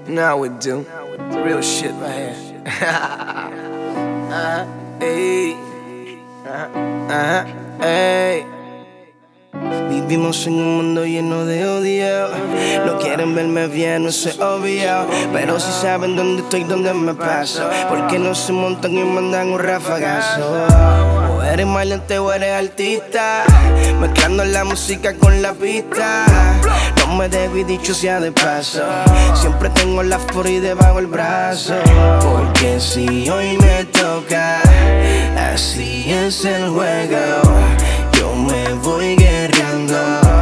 Now we do. Real shit right here. Ey. Ey. Vivimos en un mundo lleno de odio. No quieren verme bien, eso es obvio. Pero si saben dónde estoy, dónde me paso. Porque no se montan y mandan un rafagazo. O eres maleante o eres artista, mezclando la música con la pista. No me debí dicho sea de paso. Siempre tengo la furia debajo el brazo. Porque si hoy me toca, así es el juego. Yo me voy guerreando,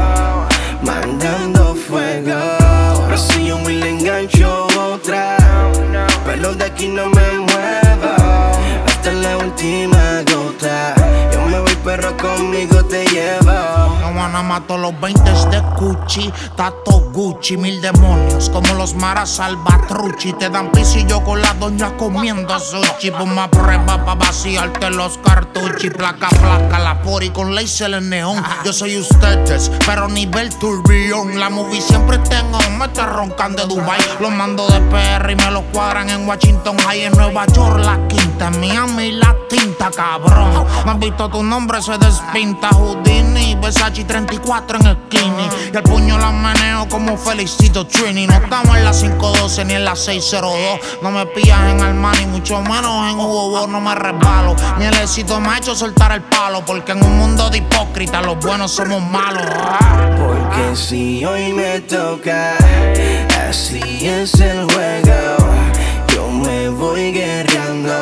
mandando fuego. Ahora si yo me le engancho otra, pero de aquí no me muevo hasta la última gota. Yo me voy, perro, conmigo te llevo. Juana mató los 20 de Gucci, Tato Gucci, 1000 demonios como los maras salvatruchi. Te dan pisillo con la doña comiendo sushi. Ponme a prueba pa' vaciarte los cartuchos. Placa, placa, la pori con laser en neón. Yo soy ustedes, pero nivel turbión. La movie siempre tengo, me está roncando de Dubai. Los mando de PR y me los cuadran en Washington High. En Nueva York la quinta, en Miami la tinta, cabrón. No has visto tu nombre, se despinta. Houdini, Versace 34 en el skinny. Y el puño la meneo como Felicito Trini. No estamos en la 512 ni en la 602. No me pillas en Armani, mucho menos en Hugo Boss. No me resbalo, ni el éxito me ha hecho soltar el palo. Porque en un mundo de hipócritas los buenos somos malos. Porque si hoy me toca, así es el juego. Yo me voy guerreando,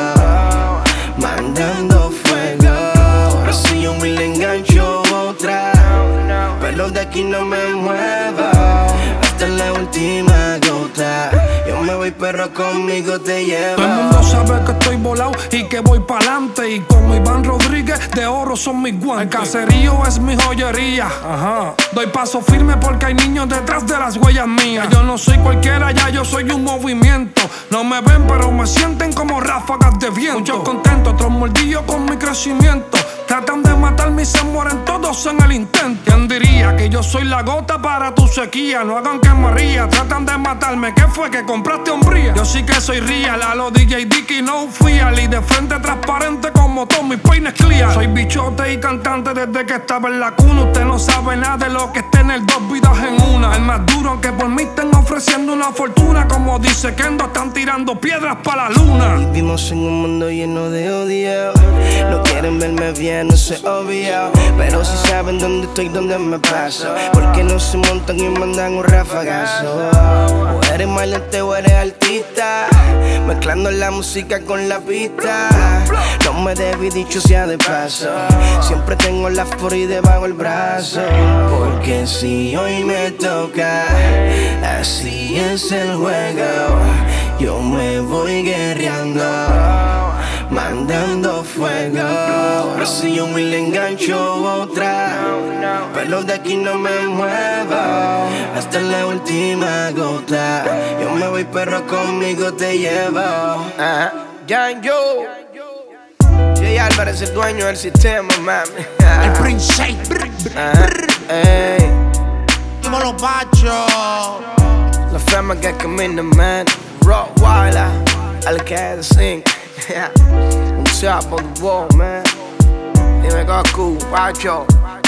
mandando fuego. Ahora si yo me le engancho otra, pero de aquí no me muevo hasta la última gota. Yo me voy, perro, conmigo te llevo. Todo el mundo sabe que estoy volado y que voy pa'lante. Y como Iván Rodríguez, de oro son mis guantes. El caserío es mi joyería. Ajá. Doy paso firme porque hay niños detrás de las huellas mías. Yo no soy cualquiera, ya yo soy un movimiento. No me ven, pero me sienten como ráfagas de viento. Muchos contentos, otros mordidos con mi crecimiento. Tratan de matarme y se mueren todos en el intento. ¿Quién diría que yo soy la gota para tu sequía? No hagan que me ría, tratan de matarme. ¿Qué fue que compraste hombría? Yo sí que soy real, a los DJ Dicky no fial. Y de frente transparente como todos mis peines clear. Soy bichote y cantante desde que estaba en la cuna. Usted no sabe nada de lo que es tener dos vidas en una. El más duro, aunque por mí estén ofreciendo una fortuna. Como dice Kendo, están tirando piedras para la luna. Vivimos en un mundo lleno de odio. No quieren verme bien, no sé obvio. Pero si saben dónde estoy, dónde me paso. Porque no se montan y mandan un rafagazo. O eres maleante o eres artista, mezclando la música con la pista. No me debí dicho sea de paso. Siempre tengo la furia debajo el brazo. Porque si hoy me toca, así es el juego. Yo me voy guerreando, mandando fuego. Ahora si yo me le engancho otra, pero de aquí no me muevo hasta la última gota. Yo me voy, perro, conmigo te llevo. Jan Yo, Jay Álvarez, el dueño del sistema, mami. El Prince. Ey. Dímelo, Pacho. La fama que camina, man. Rottweiler, Al-Qaeda Inc. On top of the wall, man. Dime Goku, Pacho.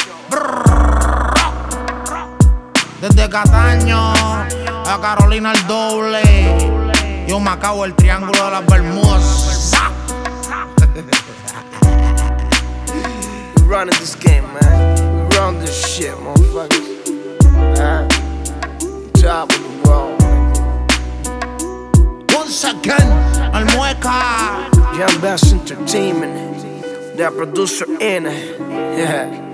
Desde Cataño a Carolina el doble. Yo me acabo el triángulo de las Bermudas. We running this game, man. We run this shit, motherfuckers. Top of the wall. Once again, el Mueca. Young Bass Entertainment, that producer in it. Yeah.